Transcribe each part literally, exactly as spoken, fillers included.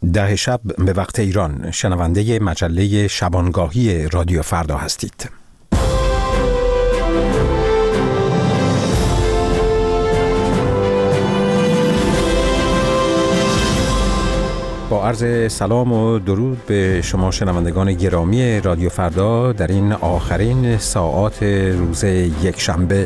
ده شب به وقت ایران، شنونده مجله شبانگاهی رادیو فردا هستید. با عرض سلام و درود به شما شنوندگان گرامی رادیو فردا در این آخرین ساعات روز یکشنبه.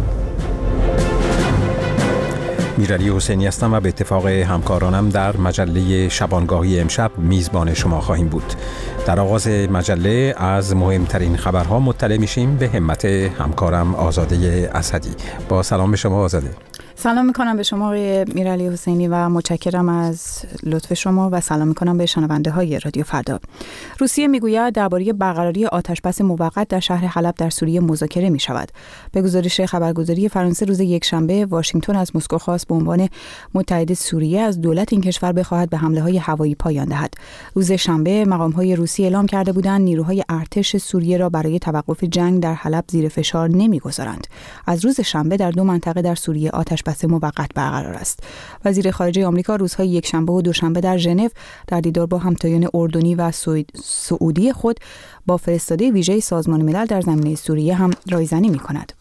میرعلی حسینی هستم و به اتفاق همکارانم در مجله شبانگاهی امشب میزبان شما خواهیم بود. در آغاز مجله از مهمترین خبرها مطلع میشیم به همت همکارم آزاده اسدی. با سلام به شما آزاده. سلام میکنم به شما آقای میرعلی حسینی و متشکرم از لطف شما و سلام میکنم به شنونده های رادیو فردا. روسیه میگوید درباره برقراری آتشبس موقت در شهر حلب در سوریه مذاکره میشود. به گزارش خبرگزاری فرانسه روز یکشنبه، واشنگتن از مسکو خواست به عنوان متحد سوریه از دولت این کشور بخواهد به حمله های هوایی پایان دهد. روز شنبه مقام های روسی اعلام کرده بودند نیروهای ارتش سوریه را برای توقف جنگ در حلب زیر فشار نمیگذارند. از روز شنبه در دو منطقه در سوریه آتش بس موقت برقرار است. وزیر خارجه آمریکا روزهای یکشنبه و دوشنبه در ژنو در دیدار با همتایان اردنی و سعودی خود با فرستاده ویژه سازمان ملل در زمینه سوریه هم رایزنی می‌کند.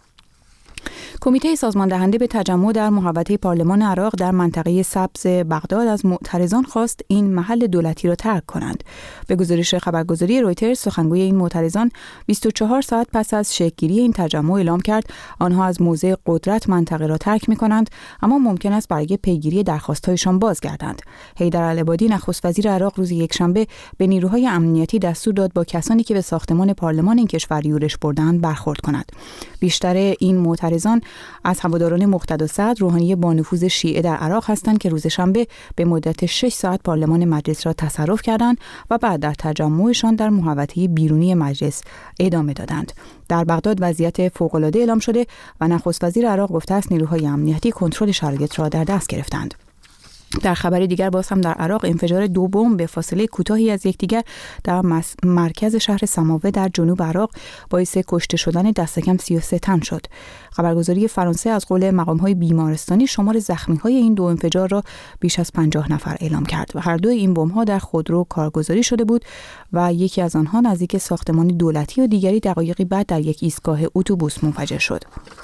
کمیته سازمان دهنده به تجمع در محوطه پارلمان عراق در منطقه سبز بغداد از معترضان خواست این محل دولتی را ترک کنند. به گزارش خبرگزاری رویترز، سخنگوی این معترضان بیست و چهار ساعت پس از شکل‌گیری این تجمع اعلام کرد آنها از موضع قدرت منطقه را ترک می‌کنند، اما ممکن است برای پیگیری درخواست‌هایشان بازگردند. حیدر العبادی نخست وزیر عراق روز یکشنبه به نیروهای امنیتی دستور داد با کسانی که به ساختمان پارلمان این کشور یورش بردند برخورد کند. بیشتر این معترضان از هواداران مقتدا صدر، روحانی با نفوذ شیعه در عراق هستند که روز شنبه به مدت شش ساعت پارلمان مجلس را تصرف کردند و بعد در تجمعشان در محوطه بیرونی مجلس ادامه دادند. در بغداد وضعیت فوق‌العاده اعلام شده و نخست وزیر عراق گفته است نیروهای امنیتی کنترل شرایط را در دست گرفتند. در خبر دیگر باز هم در عراق انفجار دو بمب به فاصله کوتاهی از یکدیگر در مرکز شهر سماوه در جنوب عراق باعث کشته شدن دست کم سی و سه تن شد. خبرگزاری فرانسه از قول مقام‌های بیمارستانی شمار زخمی‌های این دو انفجار را بیش از پنجاه نفر اعلام کرد و هر دوی این بمب‌ها در خودرو کارگزاری شده بود و یکی از آنها نزدیک ساختمان دولتی و دیگری دقایقی بعد در یک ایستگاه اتوبوس منفجر شد.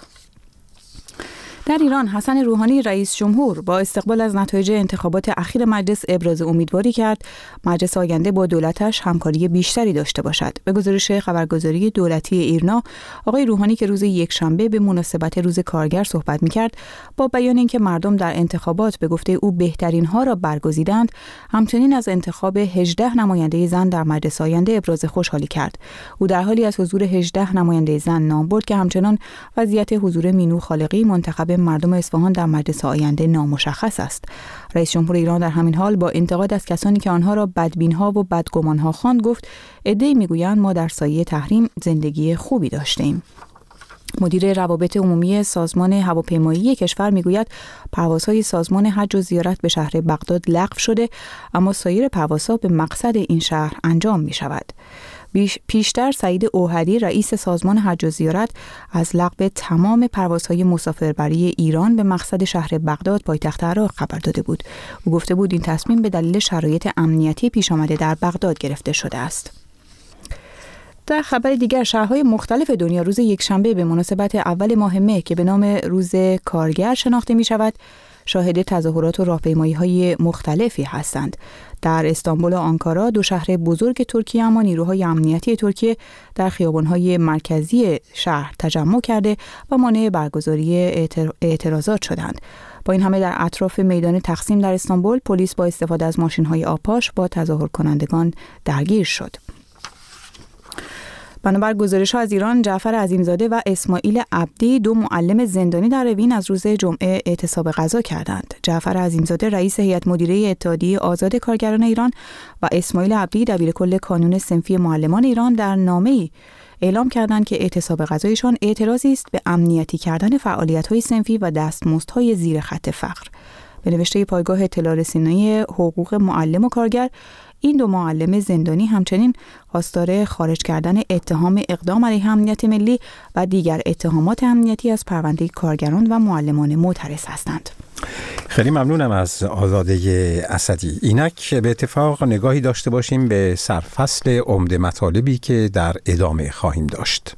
در ایران حسن روحانی رئیس جمهور با استقبال از نتایج انتخابات اخیر مجلس ابراز امیدواری کرد مجلس آینده با دولتش همکاری بیشتری داشته باشد. به گزارش خبرگزاری دولتی ایرنا، آقای روحانی که روز یکشنبه به مناسبت روز کارگر صحبت می‌کرد با بیان اینکه مردم در انتخابات به گفته او بهترین ها را برگزیدند، همچنین از انتخاب هجده نماینده زن در مجلس آینده ابراز خوشحالی کرد. او در حالی از حضور هجده نماینده زن نام برد که همچنان وضعیت حضور مینو خالقی منتخب مردم اصفهان در مجلس آینده نامشخص است. رئیس جمهور ایران در همین حال با انتقاد از کسانی که آنها را بدبین‌ها و بدگمان‌ها خواند گفت عده‌ای می‌گویند ما در سایه تحریم زندگی خوبی داشتیم. مدیر روابط عمومی سازمان هواپیمایی کشور میگوید پروازهای سازمان حج و زیارت به شهر بغداد لغو شده، اما سایر پروازها به مقصد این شهر انجام می شود. پیشتر سعید اوهدی رئیس سازمان حج و زیارت از لغو تمام پروازهای مسافربری ایران به مقصد شهر بغداد پایتخت عراق خبر داده بود. او گفته بود این تصمیم به دلیل شرایط امنیتی پیش آمده در بغداد گرفته شده است. در خبر دیگر، شهرهای مختلف دنیا روز یکشنبه به مناسبت اول ماه مه که به نام روز کارگر شناخته می شود، شاهد تظاهرات و راهپیمایی‌های مختلفی هستند. در استانبول و آنکارا، دو شهر بزرگ ترکیه، اما نیروهای امنیتی ترکیه در خیابان‌های مرکزی شهر تجمع کرده و مانع برگزاری اعتراضات شدند. با این همه در اطراف میدان تقسیم در استانبول، پلیس با استفاده از ماشین‌های آبپاش با تظاهر کنندگان درگیر شد. بنابر گزارش‌ها از ایران، جعفر عظیمزاده و اسماعیل عبدی، دو معلم زندانی در اوین، از روز جمعه اعتصاب غذا کردند. جعفر عظیمزاده رئیس هیئت مدیره اتحادیه آزاد کارگران ایران و اسماعیل عبدی دبیرکل کانون صنفی معلمان ایران در نامه‌ای اعلام کردند که اعتصاب غذایشان اعتراضی است به امنیتی کردن فعالیت‌های صنفی و دستمزدهای زیر خط فقر. به نوشته پایگاه اطلاع رسانی حقوق معلم و کارگر، این دو معلم زندانی همچنین خواستار خارج کردن اتهام اقدام علیه امنیت ملی و دیگر اتهامات امنیتی از پرونده کارگران و معلمان معترض هستند. خیلی ممنونم از آزاده اسدی. اینک به اتفاق نگاهی داشته باشیم به سرفصل عمده مطالبی که در ادامه خواهیم داشت.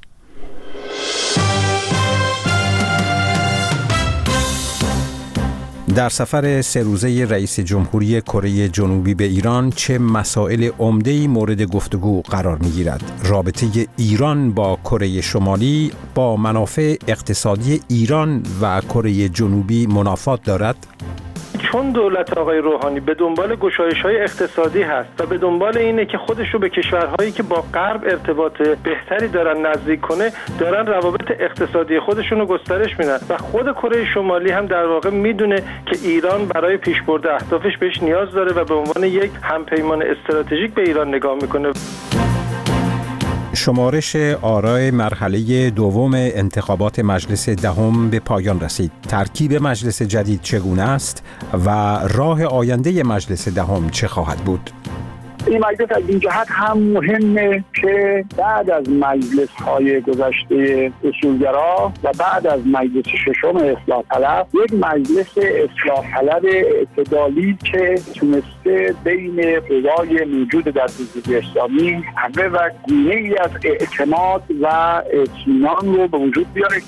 در سفر سه روزه رئیس جمهوری کره جنوبی به ایران چه مسائل عمده‌ای مورد گفتگو قرار می‌گیرد؟ رابطه ایران با کره شمالی با منافع اقتصادی ایران و کره جنوبی منافات دارد؟ چون دولت آقای روحانی به دنبال گشایش‌های اقتصادی هست و به دنبال اینه که خودش رو به کشورهایی که با غرب ارتباط بهتری دارن نزدیک کنه، دارن روابط اقتصادی خودشون رو گسترش میدن و خود کره شمالی هم در واقع میدونه که ایران برای پیشبرد اهدافش بهش نیاز داره و به عنوان یک همپیمان استراتژیک به ایران نگاه میکنه. شمارش آرای مرحله دوم انتخابات مجلس دهم به پایان رسید. ترکیب مجلس جدید چگونه است و راه آینده مجلس دهم چه خواهد بود؟ این مجلس از این جهت هم مهمه که بعد از مجلس‌های گذشته اصولگرا و بعد از مجلس ششم اصلاح طلب، یک مجلس اصلاح طلب اعتدالی که تونسته بین قوای موجود در حزب اسلامی قوه و گونه‌ای از اعتماد و اطمینان رو به وجود بیاره.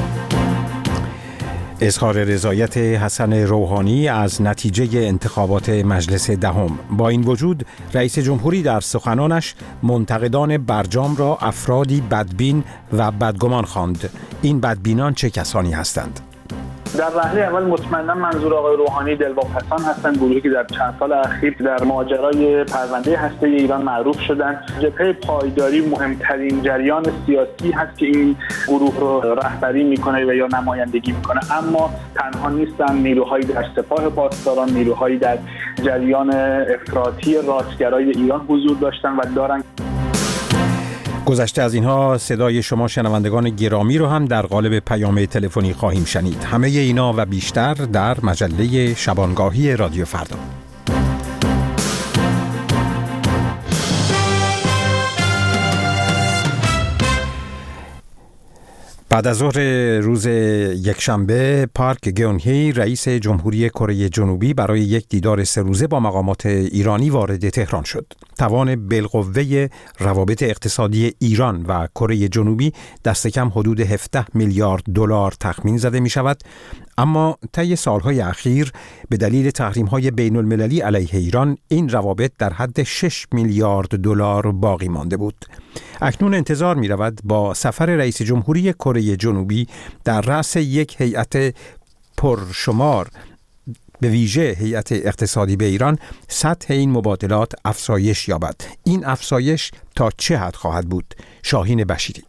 اظهار رضایت حسن روحانی از نتیجه انتخابات مجلس دهم. با این وجود رئیس جمهوری در سخنانش منتقدان برجام را افرادی بدبین و بدگمان خواند. این بدبینان چه کسانی هستند؟ در وهله اول مطمئنا منظور آقای روحانی دلواپسان هستند، گروهی که در چند سال اخیر در ماجرای پرونده هسته ایران معروف شدند. جبهه پایداری مهمترین جریان سیاسی هست که این گروه رو رهبری میکنه و یا نمایندگی میکنه، اما تنها نیستن. نیروهایی در سپاه پاسداران، نیروهایی در جریان افراطی راستگرای ایران حضور داشتن و دارن. گذشته از اینها صدای شما شنوندگان گرامی رو هم در قالب پیام تلفنی خواهیم شنید. همه اینا و بیشتر در مجله شبانگاهی رادیو فردا. بعد از ظهر روز یکشنبه، پارک گیون-هی رئیس جمهوری کره جنوبی برای یک دیدار سه روزه با مقامات ایرانی وارد تهران شد. توان بالقوه روابط اقتصادی ایران و کره جنوبی دست کم حدود هفده میلیارد دلار تخمین زده می شود، اما طی سالهای اخیر به دلیل تحریم‌های بین‌المللی علیه ایران این روابط در حد شش میلیارد دلار باقی مانده بود. اکنون انتظار می رود با سفر رئیس جمهوری کره جنوبی در رأس یک هیئت پرشمار به ویژه هیئت اقتصادی به ایران، سطح این مبادلات افزایش یابد. این افزایش تا چه حد خواهد بود؟ شاهین بشیری.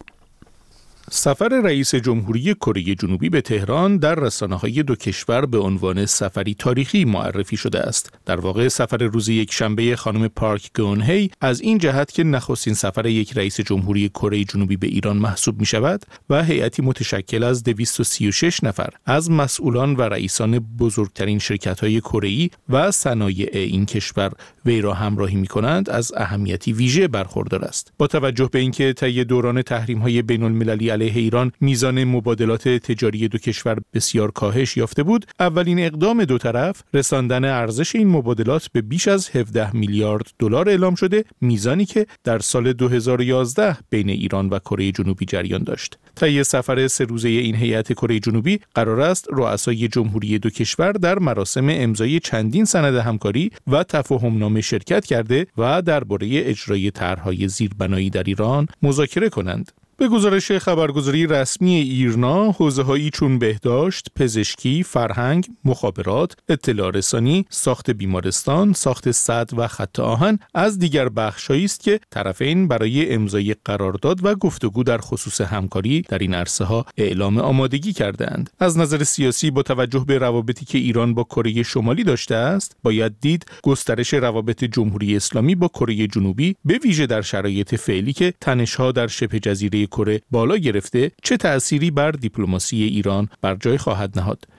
سفر رئیس جمهوری کره جنوبی به تهران در رسانه‌های دو کشور به عنوان سفری تاریخی معرفی شده است. در واقع سفر روز یکشنبه خانم پارک گیون-هی از این جهت که نخستین سفر یک رئیس جمهوری کره جنوبی به ایران محسوب می شود و هیئتی متشکل از دویست و سی و شش نفر از مسئولان و رئیسان بزرگترین شرکت‌های کره‌ای و صنایع این کشور وی را همراهی می کنند از اهمیتی ویژه برخوردار است. با توجه به اینکه طی دوران تحریم‌های بین‌المللی علیه ایران میزان مبادلات تجاری دو کشور بسیار کاهش یافته بود، اولین اقدام دو طرف رساندن ارزش این مبادلات به بیش از هفده میلیارد دلار اعلام شده، میزانی که در سال دو هزار و یازده بین ایران و کره جنوبی جریان داشت. طی سفر سه روزه این هیئت کره جنوبی قرار است رؤسای جمهوری دو کشور در مراسم امضای چندین سند همکاری و تفاهمنامه شرکت کرده و درباره اجرای طرح‌های زیربنایی در ایران مذاکره کنند. به گزارش خبرگزاری رسمی ایرنا، حوزه‌هایی چون بهداشت، پزشکی، فرهنگ، مخابرات، اطلاع رسانی، ساخت بیمارستان، ساخت سد و خط آهن از دیگر بخش‌هایی است که طرفین برای امضای قرارداد و گفتگو در خصوص همکاری در این عرصه‌ها اعلام آمادگی کرده‌اند. از نظر سیاسی با توجه به روابطی که ایران با کره شمالی داشته است، باید دید گسترش روابط جمهوری اسلامی با کره جنوبی به ویژه در شرایط فعلی که تنش‌ها در شبه جزیره کره بالا گرفته چه تأثیری بر دیپلماسی ایران بر جای خواهد نهاد.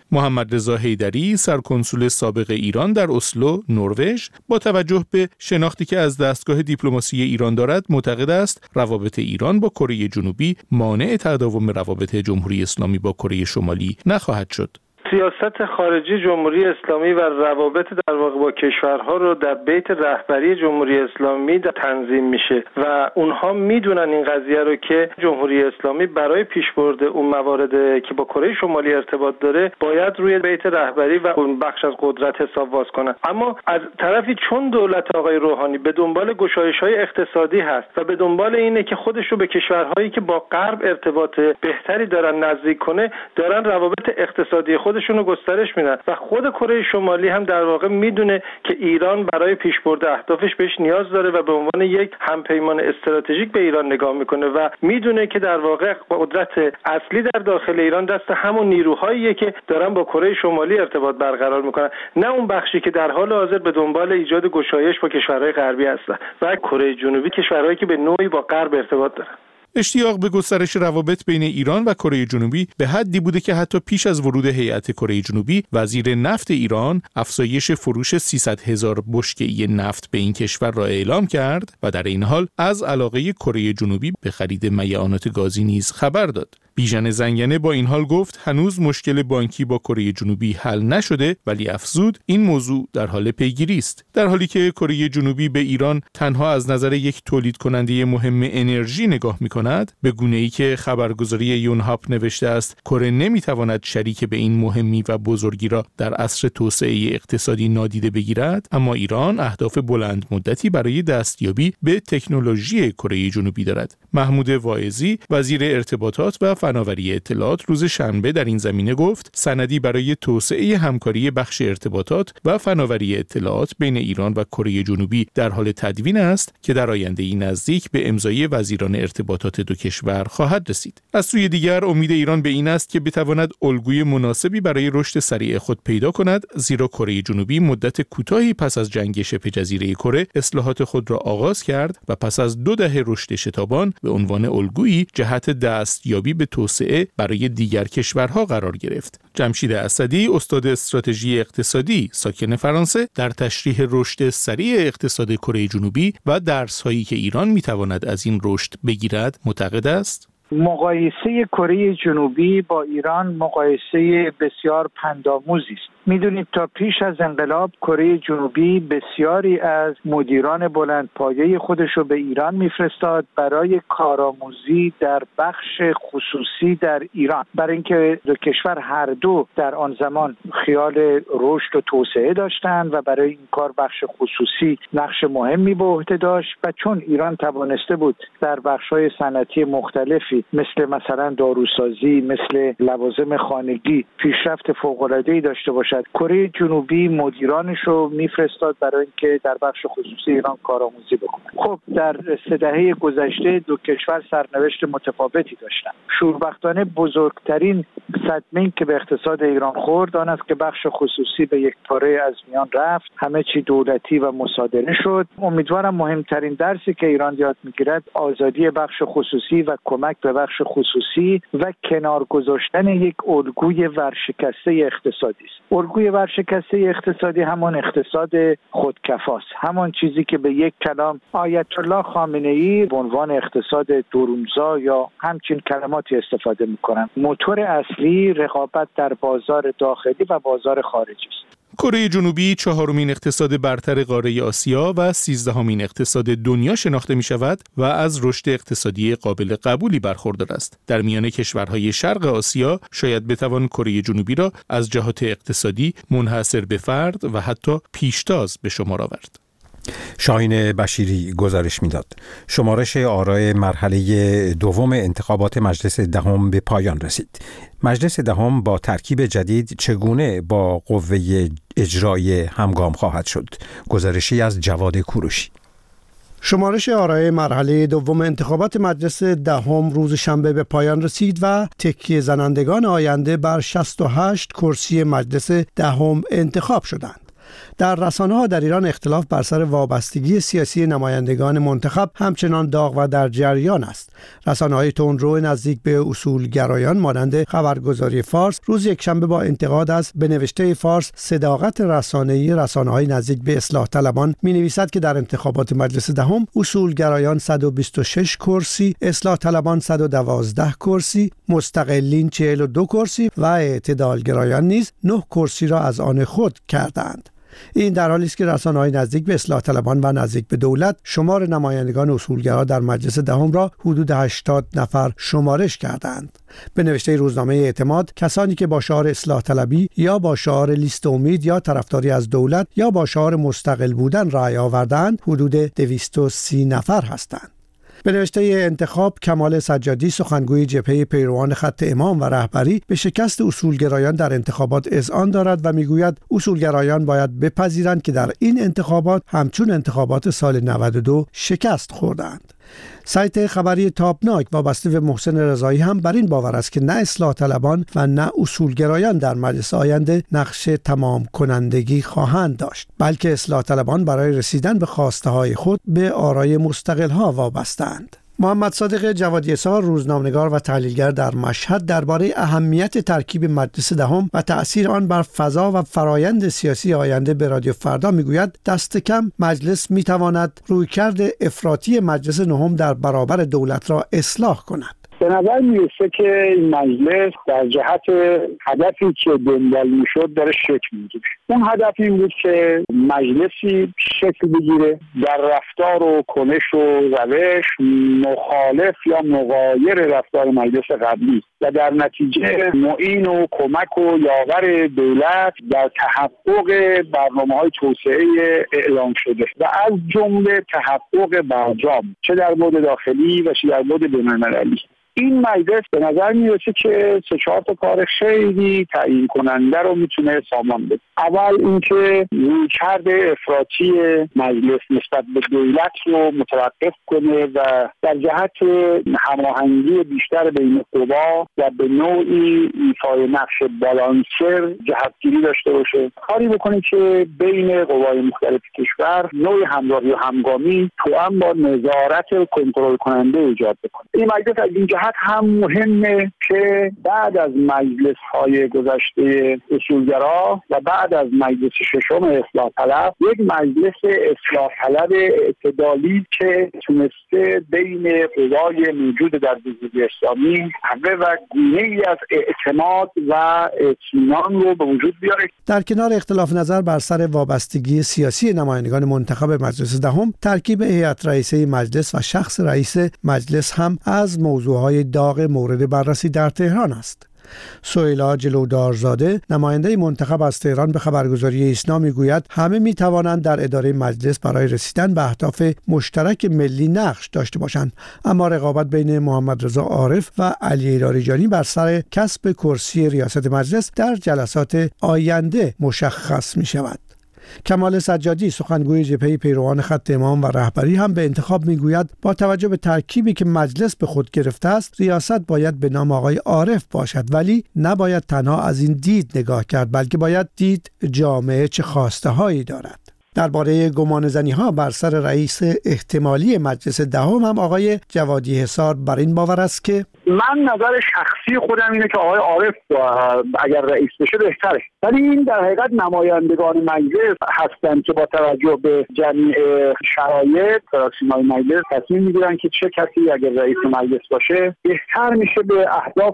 محمد رضا حیدری، سرکنسول سابق ایران در اسلو، نروژ، با توجه به شناختی که از دستگاه دیپلماسی ایران دارد، معتقد است روابط ایران با کره جنوبی مانع تداوم روابط جمهوری اسلامی با کره شمالی نخواهد شد. سیاست خارجی جمهوری اسلامی و روابط در واقع با کشورها رو در بیت رهبری جمهوری اسلامی در تنظیم میشه و اونها میدونن این قضیه رو که جمهوری اسلامی برای پیشبرد اون موارد که با کره شمالی ارتباط داره باید روی بیت رهبری و اون بخش از قدرت حساب باز کنن. اما از طرفی چون دولت آقای روحانی به دنبال گشایش‌های اقتصادی هست و به دنبال اینه که خودش رو به کشورهایی که با غرب ارتباط بهتری دارن نزدیک کنه، دارن روابط اقتصادی خود شون رو گسترش میدن و خود کره شمالی هم در واقع میدونه که ایران برای پیشبرد اهدافش بهش نیاز داره و به عنوان یک همپیمان استراتژیک به ایران نگاه میکنه و میدونه که در واقع قدرت اصلی در داخل ایران دست همون نیروهاییه که دارن با کره شمالی ارتباط برقرار میکنن، نه اون بخشی که در حال حاضر به دنبال ایجاد گشایش با کشورهای غربی هستن. و کره جنوبی کشورهایی که به نوعی با غرب ارتباط دارن. اشتیاق به گسترش روابط بین ایران و کره جنوبی به حدی بوده که حتی پیش از ورود هیئت کره جنوبی، وزیر نفت ایران افزایش فروش سیصد هزار بشکه نفت به این کشور را اعلام کرد و در این حال از علاقه کره جنوبی به خرید میعانات گازی نیز خبر داد. بیژن زنگنه با این حال گفت هنوز مشکل بانکی با کره جنوبی حل نشده، ولی افزود این موضوع در حال پیگیری است. در حالی که کره جنوبی به ایران تنها از نظر یک تولید کننده مهم انرژی نگاه می‌کند، به گونه‌ای که خبرگزاری یونهاپ نوشته است کره نمی‌تواند شریک به این مهمی و بزرگی را در عصر توسعه اقتصادی نادیده بگیرد، اما ایران اهداف بلند مدتی برای دستیابی به تکنولوژی کره جنوبی دارد. محمود واعظی، وزیر ارتباطات و فناوری اطلاعات، روز شنبه در این زمینه گفت سندی برای توسعه همکاری بخش ارتباطات و فناوری اطلاعات بین ایران و کره جنوبی در حال تدوین است که در آینده نزدیک به امضای وزیران ارتباطات دو کشور خواهد رسید. از سوی دیگر امید ایران به این است که بتواند الگوی مناسبی برای رشد سریع خود پیدا کند، زیرا کره جنوبی مدت کوتاهی پس از جنگ شبه جزیره کره اصلاحات خود را آغاز کرد و پس از دو دهه رشد شتابان به عنوان الگویی جهت دستیابی به توسعه برای دیگر کشورها قرار گرفت. جمشید اسدی، استاد استراتژی اقتصادی ساکن فرانسه، در تشریح رشد سریع اقتصاد کره جنوبی و درس‌هایی که ایران می‌تواند از این رشد بگیرد، معتقد است مقایسه کره جنوبی با ایران مقایسه بسیار پندآموزی است. میدونید تا پیش از انقلاب کره جنوبی بسیاری از مدیران بلندپایه خودش رو به ایران میفرستاد برای کارآموزی در بخش خصوصی در ایران، برای اینکه دو کشور هر دو در آن زمان خیال رشد و توسعه داشتند و برای این کار بخش خصوصی نقش مهمی به عهده داشت و چون ایران توانسته بود در بخش‌های صنعتی مختلفی مثل مثلا داروسازی، مثل لوازم خانگی پیشرفت فوق‌العاده‌ای داشته باشد، کره جنوبی مدیرانش رو میفرستاد برای اینکه در بخش خصوصی ایران کارآموزی بکنه. خب در سه دهه گذشته دو کشور سرنوشت متفاوتی داشتن. شوربختانه بزرگترین صدمه‌ای که به اقتصاد ایران خورد آن است که بخش خصوصی به یک پاره از میان رفت، همه چی دولتی و مصادره شد. امیدوارم مهمترین درسی که ایران یاد میگیرد آزادی بخش خصوصی و کمک به بخش خصوصی و کنار گذاشتن یک الگوی ورشکسته اقتصادی است. الگوی ورشکسته اقتصادی همان اقتصاد خودکفاست، همان چیزی که به یک کلام آیت الله خامنه‌ای به عنوان اقتصاد درونزا یا همچین کلماتی استفاده می‌کنند. موتور اصلی رقابت در بازار داخلی و بازار خارجی است. کره جنوبی چهارمین اقتصاد برتر قاره آسیا و سیزدهمین اقتصاد دنیا شناخته می شود و از رشد اقتصادی قابل قبولی برخوردار است. در میان کشورهای شرق آسیا شاید بتوان کره جنوبی را از جهات اقتصادی منحصر به فرد و حتی پیشتاز به شمار آورد. شاهین بشیری گزارش میداد. شمارش آرای مرحله دوم انتخابات مجلس دهم به پایان رسید. مجلس دهم با ترکیب جدید چگونه با قوه اجرایی همگام خواهد شد؟ گزارشی از جواد کوروشی. شمارش آرای مرحله دوم انتخابات مجلس دهم روز شنبه به پایان رسید و تکیه زنندگان آینده بر شصت و هشت کرسی مجلس دهم انتخاب شدند. در رسانه‌ها در ایران اختلاف بر سر وابستگی سیاسی نمایندگان منتخب همچنان داغ و در جریان است. رسانه‌های تندرو نزدیک به اصولگرایان مانند خبرگزاری فارس روز یکشنبه با انتقاد از به نوشته فارس صداقت رسانه‌ای رسانه‌های نزدیک به اصلاح طلبان می‌نویسد که در انتخابات مجلس دهم اصولگرایان صد و بیست و شش کرسی، اصلاح طلبان صد و دوازده کرسی، مستقلین چهل و دو کرسی و اعتدالگرایان نیز نه کرسی را از آن خود کردند. این در حالی است که رسانه‌های نزدیک به اصلاح طلبان و نزدیک به دولت شمار نمایندگان اصولگرا در مجلس دهم را حدود هشتاد نفر شمارش کردند. به نوشته روزنامه اعتماد، کسانی که با شعار اصلاح طلبی یا با شعار لیست امید یا طرفداری از دولت یا با شعار مستقل بودن رأی آوردند حدود دویست و سی نفر هستند. به نوشته انتخاب، کمال سجادی سخنگوی جبهه پیروان خط امام و رهبری به شکست اصولگرایان در انتخابات اذعان دارد و میگوید اصولگرایان باید بپذیرند که در این انتخابات همچون انتخابات سال نود و دو شکست خوردند. سایت خبری تابناک وابسته به محسن رضایی هم بر این باور است که نه اصلاح طلبان و نه اصولگرایان در مجلس آینده نقش تمام کنندگی خواهند داشت، بلکه اصلاح طلبان برای رسیدن به خواسته های خود به آرای مستقل ها وابسته‌اند. محمد صادق جوادی اسار، روزنامه‌نگار و تحلیلگر در مشهد، درباره اهمیت ترکیب مجلس دهم و تأثیر آن بر فضا و فرایند سیاسی آینده به رادیو فردا میگوید دست کم مجلس میتواند رویکرد افراطی مجلس نهم در برابر دولت را اصلاح کند. به نظر میرسه که این مجلس در جهت هدفی که دنبال میشد داره شکل میگیره. اون هدف این بود که مجلسی شکل بگیره در رفتار و کنش و روش مخالف یا مغایر رفتار مجلس قبلی و در نتیجه معین و کمک و یاور دولت در تحقق برنامه‌های توسعه اعلام شده و از جمله تحقق برجام، چه در بعد داخلی و چه در بعد بین‌المللی. این مجلس به نظر میرسه که سه چهار تا کار خیلی تعیین کننده رو میتونه سامان بده. اول اینکه رویکرد افراطی مجلس نسبت به دولت رو متوقف کنه و در جهت هماهنگی بیشتر بین قوا و به نوعی ایفای نقش بالانسر جهتگیری داشته باشه. کاری بکنه که بین قوای مختلف کشور نوعی همراهی و همگامی توأم با نظارت کنترل کننده ایجاد بکنه. این مجلس از این جهت هم مهمه که بعد از مجلس‌های گذشته اصولگرا و بعد از مجلس ششم اصلاح طلب یک مجلس اصلاح طلب اعتدالی که تونسته بین قوای موجود در جمهوری اسلامی قوه و گونه‌ای از اعتماد و اطمینان رو به وجود بیاره. در کنار اختلاف نظر بر سر وابستگی سیاسی نمایندگان منتخب مجلس دهم، ترکیب هیئت رئیسه مجلس و شخص رئیس مجلس هم از موضوعهای داغ مورد بررسی در تهران است. سهیلا جلودارزاده، نماینده منتخب از تهران، به خبرگزاری ایسنا میگوید همه می توانند در اداره مجلس برای رسیدن به اهداف مشترک ملی نقش داشته باشند، اما رقابت بین محمد رضا عارف و علی لاریجانی بر سر کسب کرسی ریاست مجلس در جلسات آینده مشخص می شود. کمال سجادی، سخنگوی جبهه پیروان خط امام و رهبری، هم به انتخاب میگوید با توجه به ترکیبی که مجلس به خود گرفته است، ریاست باید به نام آقای عارف باشد، ولی نباید تنها از این دید نگاه کرد، بلکه باید دید جامعه چه خواسته هایی دارد. درباره گمانه‌زنی ها بر سر رئیس احتمالی مجلس دهم هم آقای جوادی حصار بر این باور است که من نظر شخصی خودم اینه که آقای عارف اگر رئیس بشه بهتره، ولی این در حقیقت نمایندگان مجلس هستند که با توجه به جمیع شرایط سیمای مجلس تصمیم میگیرن که چه کسی اگر رئیس مجلس باشه بهتر میشه به اهداف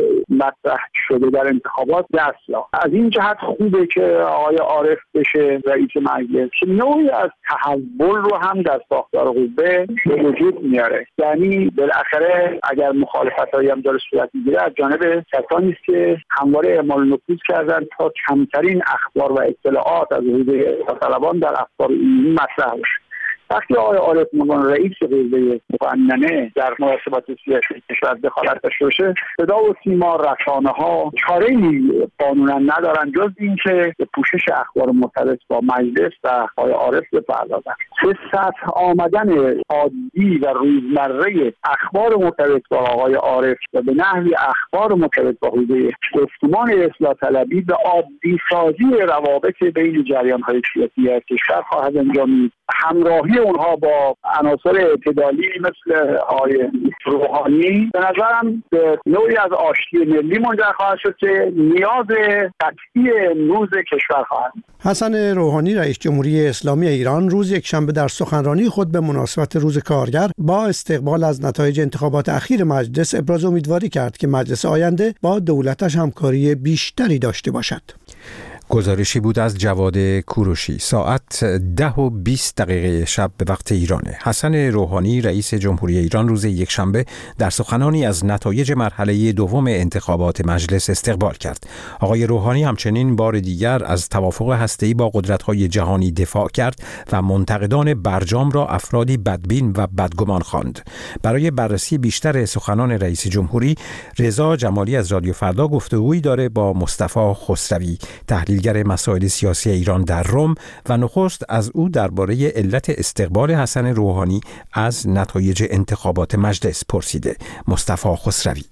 مطرح شده در انتخابات دست یافت. از این جهت خوبه که آقای عارف بشه رئیس مجلس که نوعی از تحول رو هم در ساختار قوه به وجود میاره. یعنی بالاخره اگر مخالفتایی هم داره صورت میگیره از جانب کسانی است که همواره اعمال نفوذ کردن تا کمترین اخبار و اطلاعات از حوزه طلبان در اخبار عمومی مطرح بشه. وقتی آقای عارف مقام رئیس قوه مقننه در مناسبات سیاسی کشور دخالت داشته باشه، صدا و سیما رسانه‌ها چاره‌ای قانونا ندارن جز اینکه به پوشش اخبار مرتبط با مجلس و آقای عارف بپردازن. به سطح آمدن عادی و روزمره اخبار مرتبط با آقای عارف و به نحوی اخبار مرتبط با حوزه گفتمان اصلاح طلبی به عادی سازی روابط بین جریان‌های سیاسی کشور خواهد انجامید. همراهی اونها با عناصر اعتدالی مثل آقای روحانی به نظرم به نوعی از آشتی ملی منجر خواهد شد که نیاز قطعی امروز کشور خواهد. حسن روحانی رئیس جمهوری اسلامی ایران روز یکشنبه در سخنرانی خود به مناسبت روز کارگر با استقبال از نتایج انتخابات اخیر مجلس ابراز امیدواری کرد که مجلس آینده با دولتش همکاری بیشتری داشته باشد. گزارشی بود از جواد کوروشی. ساعت ده و بیست دقیقه شب به وقت ایرانه. حسن روحانی رئیس جمهوری ایران روز یکشنبه در سخنانی از نتایج مرحله دوم انتخابات مجلس استقبال کرد. آقای روحانی همچنین بار دیگر از توافق هسته‌ای با قدرت‌های جهانی دفاع کرد و منتقدان برجام را افرادی بدبین و بدگمان خواند. برای بررسی بیشتر سخنان رئیس جمهوری، رضا جمالی از رادیو فردا گفتگویی داره با مصطفی خسروی، تحلیل گر مسائل سیاسی ایران در روم، و نخست از او درباره علت استقبال حسن روحانی از نتایج انتخابات مجلس پرسیده. مصطفی خسروی: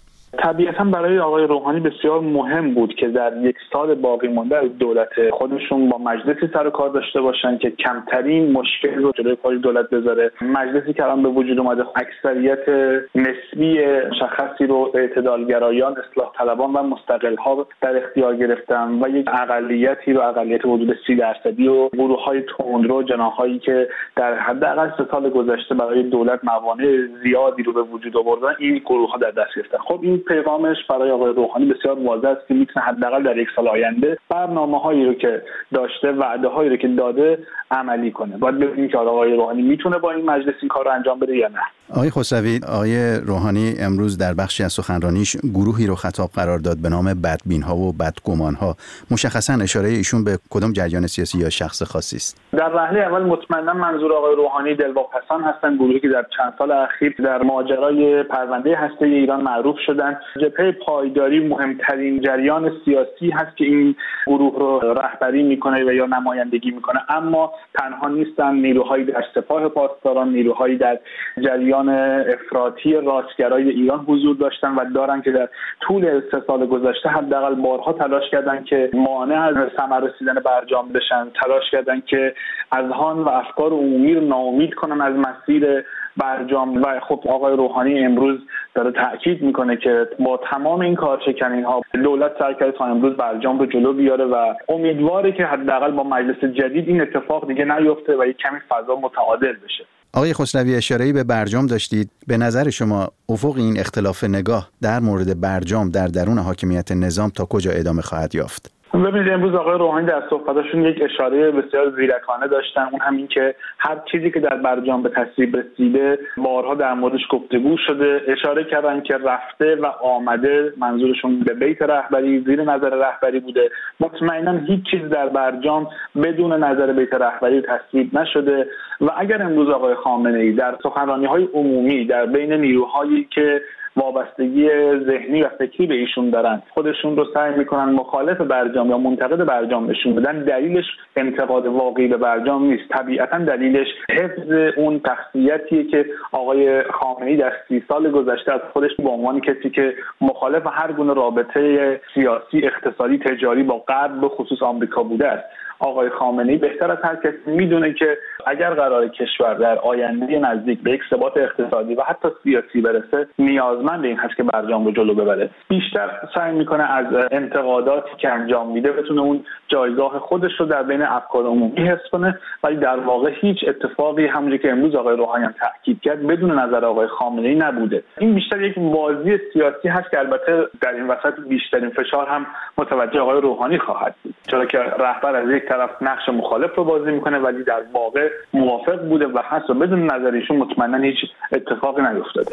طبیعتا برای آقای روحانی بسیار مهم بود که در یک سال باقی مانده از دولت خودشون با مجلسی سر و کار داشته باشن که کمترین مشکل رو جلوی پای دولت بذاره. مجلسی که الان به وجود اومده اکثریت نسبی مشخصی رو اعتدالگرایان، اصلاح طلبان و مستقل‌ها در اختیار گرفتن و یک اقلیتی رو اقلیت حدود سی درصدی و گروه‌های تندرو، جناحایی که در حداقل سه سال گذشته برای دولت موانع زیادی رو به وجود آوردن، این گروه‌ها در دست گرفتن. خب این پیغامش برای آقای روحانی بسیار واضح است که میتونه حداقل در یک سال آینده برنامه‌هایی رو که داشته، وعده‌هایی رو که داده عملی کنه. باید ببینیم که آقای روحانی میتونه با این مجلس این کار رو انجام بده یا نه. آقای خسروی، آقای روحانی امروز در بخشی از سخنرانیش گروهی رو خطاب قرار داد به نام بدبین‌ها و بدگمان‌ها. مشخصاً اشاره ایشون به کدام جریان سیاسی یا شخص خاصی است؟ در وهله اول مطمئنا منظور آقای روحانی دلواپسان هستند، گروهی که در چند سال اخیر در ماجرای پرونده هسته‌ای ایران معروف شدن. جبهه پایداری مهمترین جریان سیاسی هست که این گروه رو رهبری میکنه و یا نمایندگی میکنه، اما تنها نیستن. نیروهایی در سپاه پاسداران، نیروهایی در جریان افراطی راستگرای ایران حضور داشتن و دارن که در طول سه سال گذشته حداقل بارها تلاش کردن که مانع از ثمر رسیدن برجام بشن، تلاش کردن که اذهان و افکار عمومی رو ناامید کنن از مسیر برجام. و خب آقای روحانی امروز داره تاکید میکنه که با تمام این کارشکنی‌ها دولت سعی کرده تا امروز برجام رو جلو بیاره و امیدواره که حداقل با مجلس جدید این اتفاق دیگه نیفته و یک کمی فضا متعادل بشه. آقای خسروی، اشاره‌ای به برجام داشتید. به نظر شما افق این اختلاف نگاه در مورد برجام در درون حاکمیت نظام تا کجا ادامه خواهد یافت؟ ببینید امروز آقای روحانی در صحبتاشون یک اشاره بسیار زیرکانه داشتن، اون همین که هر چیزی که در برجام به تصویب رسیده بارها در موردش گفتگو شده. اشاره کردن که رفته و آمده، منظورشون به بیت رهبری، زیر نظر رهبری بوده. مطمئنا هیچ چیز در برجام بدون نظر بیت رهبری تصویب نشده و اگر امروز آقای خامنه‌ای در سخنرانی‌های عمومی در بین نیروهایی که وابستگی ذهنی و فکری به ایشون دارن خودشون رو سعی میکنن مخالف برجام یا منتقد برجام نشون بدن، دلیلش انتقاد واقعی به برجام نیست. طبیعتا دلیلش حفظ اون شخصیتیه که آقای خامنه‌ای در سی سال گذشته از خودش به عنوان کسی که مخالف هر گونه رابطه سیاسی، اقتصادی، تجاری با غرب به خصوص آمریکا بوده است. آقای خامنه‌ای بهتر از هر کسی میدونه که اگر قرار کشور در آینده نزدیک به یک ثبات اقتصادی و حتی سیاسی برسه، نیازمند این هست که برجام رو جلو ببره. بیشتر سعی میکنه از انتقاداتی که انجام میده بتونه اون جایگاه خودش رو در بین افکار عمومی حفظ کنه، ولی در واقع هیچ اتفاقی همونجوری که امروز آقای روحانی هم تاکید کرد بدون نظر آقای خامنه‌ای نبوده. این بیشتر یک بازی سیاسی هست که البته در این وسط بیشترین فشار هم متوجه آقای روحانی خواهد بود، چرا که رهبر از یک طرف نقش مخالف رو بازی میکنه ولی در واقع موافق بوده و حتی بدون نظر ایشون مطمئنا هیچ اتفاقی نیفتاده.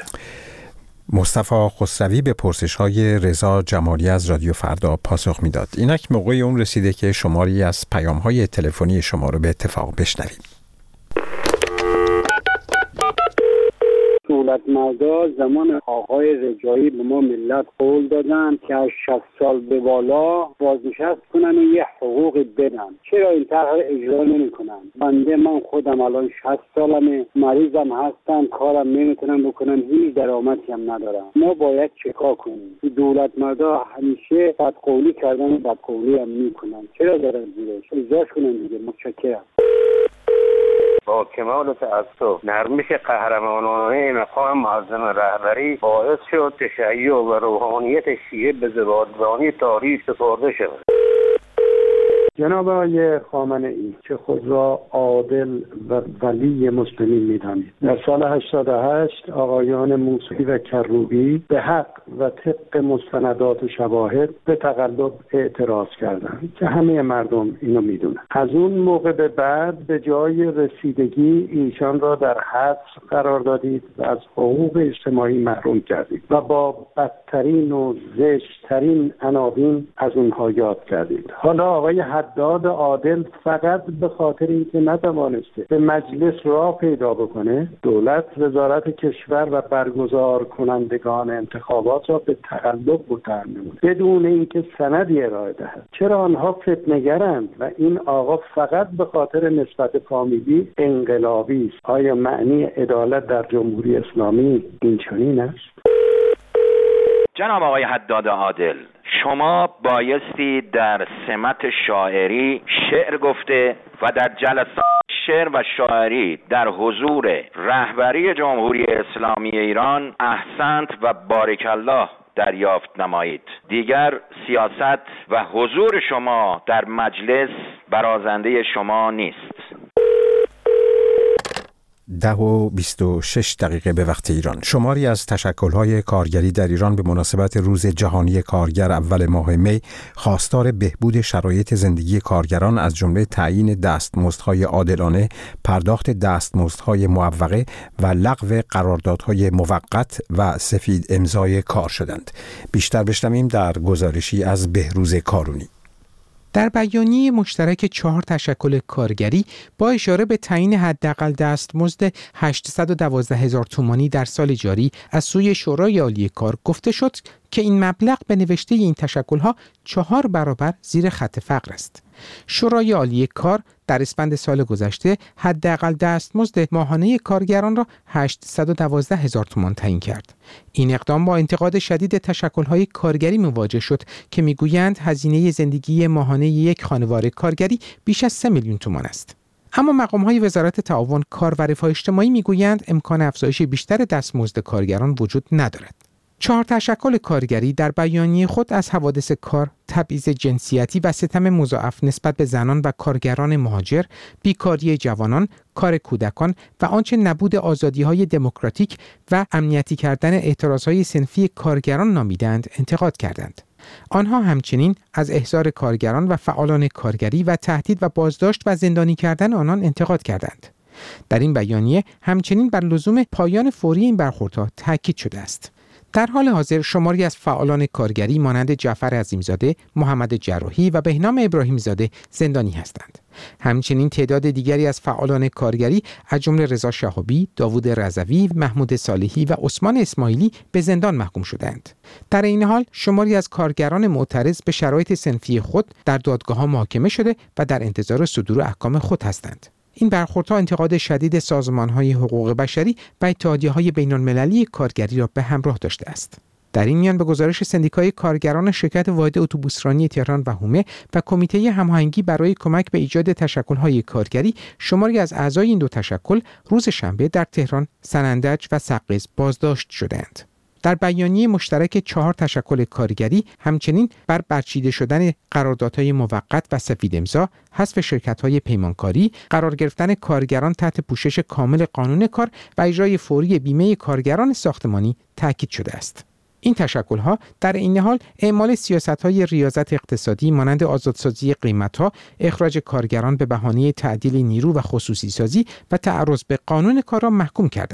مصطفی خسروی به پرسش‌های رضا جمالی از رادیو فردا پاسخ میداد. اینک موقع اون رسیده که شماری از پیام‌های تلفنی شما رو به اتفاق بشنویم. دولت مردا زمان آقای رجایی به ما ملت قول دادن که از شصت سال به بالا بازنشست کنن و یه حقوق بدن. چرا این طرح اجرا نمی‌کنن؟ بنده من خودم الان شصت سالمه، مریضم هستم، کارم نمیتونم بکنم، هیچ درآمدی هم ندارم. ما باید چیکار کنیم؟ دولت مردا همیشه بدقولی کردن و بدقولی هم میکنن. چرا دارن زیرش؟ اجراش کنن دیگه. متشکرم. با کمال تأسف نرمش قهرمانانه مقام معظم رهبری باعث شد تشیع و روحانیت شیعه به زبادرانی تاریخ سپرده شود. جناب آقای خامنه‌ای که خود را عادل و ولی مسلمین می‌دانید، در سال هشتاد و هشت آقایان موسوی و کروبی به حق و طبق مستندات و شواهد به تقلب اعتراض کردند که همه مردم اینو میدونن. از اون موقع به بعد به جای رسیدگی ایشان را در حبس قرار دادید و از حقوق اجتماعی محروم کردید و با بدترین و زشت‌ترین عناوین از اونها یاد کردید. حالا آقای حداد عادل فقط به خاطر اینکه نتوانسته به مجلس راه پیدا بکنه، دولت وزارت کشور و برگزار کنندگان انتخابات را به تقلب متهم نمود بدون اینکه سندی ارائه دهد. چرا آنها فتنه‌گرند و این آقا فقط به خاطر نسبت فامیلی انقلابی است؟ آیا معنی عدالت در جمهوری اسلامی این چنین است؟ جناب آقای حداد عادل، شما بایستی در سمت شاعری شعر گفته و در جلسات شعر و شاعری در حضور رهبری جمهوری اسلامی ایران احسنت و بارک الله دریافت نمایید. دیگر سیاست و حضور شما در مجلس برازنده شما نیست. ده و بیست و شش دقیقه به وقت ایران. شماری از تشکل‌های کارگری در ایران به مناسبت روز جهانی کارگر اول ماه می خواستار بهبود شرایط زندگی کارگران از جمله تعیین دستمزدهای عادلانه، پرداخت دستمزدهای معوقه و لغو قراردادهای موقت و سفید امضای کار شدند. بیشتر بشنویم در گزارشی از بهروز کارونی. در بیانیه مشترک چهار تشکل کارگری با اشاره به تعیین حداقل دستمزد هشتصد و دوازده هزار تومانی در سال جاری از سوی شورای عالی کار گفته شد که این مبلغ به نوشته این تشکل‌ها چهار برابر زیر خط فقر است. شورای عالی کار در اسفند سال گذشته حداقل دستمزد ماهانه کارگران را هشتصد و دوازده هزار تومان تعیین کرد. این اقدام با انتقاد شدید تشکل‌های کارگری مواجه شد که میگویند هزینه زندگی ماهانه یک خانواده کارگری بیش از سه میلیون تومان است. اما مقام‌های وزارت تعاون کار و رفاه اجتماعی میگویند امکان افزایش بیشتر دستمزد کارگران وجود ندارد. چهار تشکل کارگری در بیانیه خود از حوادث کار، تبعیض جنسیتی و ستم مضاعف نسبت به زنان و کارگران مهاجر، بیکاری جوانان، کار کودکان و آنچه نبود آزادی‌های دموکراتیک و امنیتی کردن اعتراضهای صنفی کارگران نامیدند انتقاد کردند. آنها همچنین از احضار کارگران و فعالان کارگری و تهدید و بازداشت و زندانی کردن آنان انتقاد کردند. در این بیانیه همچنین بر لزوم پایان فوری این برخوردها تاکید شده است. در حال حاضر شماری از فعالان کارگری مانند جعفر عظیمزاده، محمد جراحی و بهنام ابراهیم زاده زندانی هستند. همچنین تعداد دیگری از فعالان کارگری از جمله رضا شهابی، داوود رضوی، محمود صالحی و عثمان اسماعیلی به زندان محکوم شدند. در این حال شماری از کارگران معترض به شرایط صنفی خود در دادگاه‌ها محاکمه شده و در انتظار صدور احکام خود هستند. این برخوردها انتقاد شدید سازمان‌های حقوق بشری و اتحادیه‌های بین‌المللی کارگری را به همراه داشته است. در این میان به گزارش سندیکای کارگران شرکت واحد اتوبوسرانی تهران و حومه و کمیته هماهنگی برای کمک به ایجاد تشکل‌های کارگری، شماری از اعضای این دو تشکل روز شنبه در تهران، سنندج و سقز بازداشت شدند. در بیانیه مشترک چهار تشکل کارگری همچنین بر برچیده شدن قراردادهای موقت و سفید امضا، حذف شرکت‌های پیمانکاری، قرار گرفتن کارگران تحت پوشش کامل قانون کار و اجرای فوری بیمه کارگران ساختمانی تاکید شده است. این تشکل‌ها در این حال اعمال سیاست‌های ریاضت اقتصادی مانند آزادسازی قیمت‌ها، اخراج کارگران به بهانه تعدیل نیرو و خصوصی سازی و تعرض به قانون کار را محکوم کردند.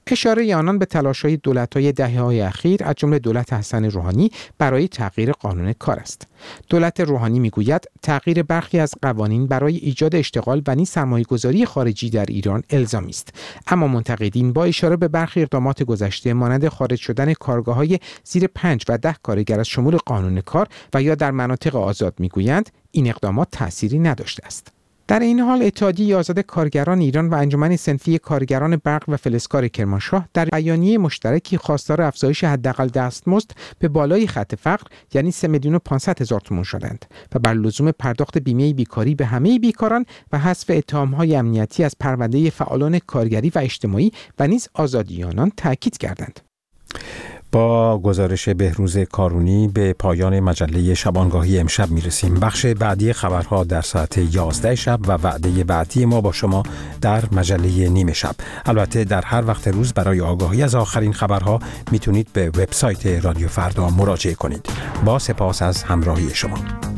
اشاره آنان به تلاش‌های دولت‌های دهه‌های اخیر از جمله دولت حسن روحانی برای تغییر قانون کار است. دولت روحانی میگوید تغییر برخی از قوانین برای ایجاد اشتغال و نیز سرمایه‌گذاری خارجی در ایران الزامی است. اما منتقدین با اشاره به برخی اقدامات گذشته مانند خارج شدن کارگاه‌های زیر پنج و ده کارگر از شمول قانون کار و یا در مناطق آزاد میگویند این اقدامات تأثیری نداشته است. در این حال اتحادیه آزاد کارگران ایران و انجمن صنفی کارگران برق و فلزکار کرمانشاه در بیانیه مشترکی خواستار افزایش حداقل دستمزد به بالای خط فقر یعنی سه میلیون و پانصد هزار تومان شدند و بر لزوم پرداخت بیمه بیکاری به همه بیکاران و حذف اتهام‌های امنیتی از پرونده فعالان کارگری و اجتماعی و نیز آزادی آنان تاکید کردند. با گزارش بهروز کارونی به پایان مجله شبانگاهی امشب میرسیم. بخش بعدی خبرها در ساعت یازده شب و وعده بعدی ما با شما در مجله نیمه شب. البته در هر وقت روز برای آگاهی از آخرین خبرها میتونید به وبسایت رادیو فردا مراجعه کنید. با سپاس از همراهی شما.